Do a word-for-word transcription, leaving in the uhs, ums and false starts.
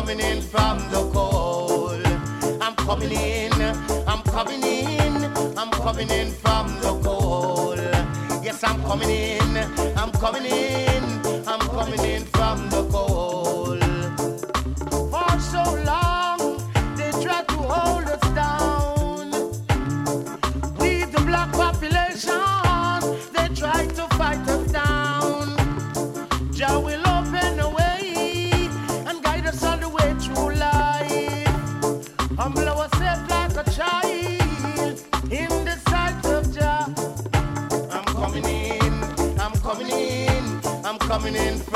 coming in from the cold. I'm coming in, I'm coming in, I'm coming in from the cold. Yes, I'm coming in, I'm coming in, I'm coming in from the cold. For so long, they tried to hold us down. We, the black population, they tried to fight us down. Jah will open a way and guide us all the way through life. Humble ourselves like a child in the sight of Jah. I'm coming in, I'm coming in, I'm coming in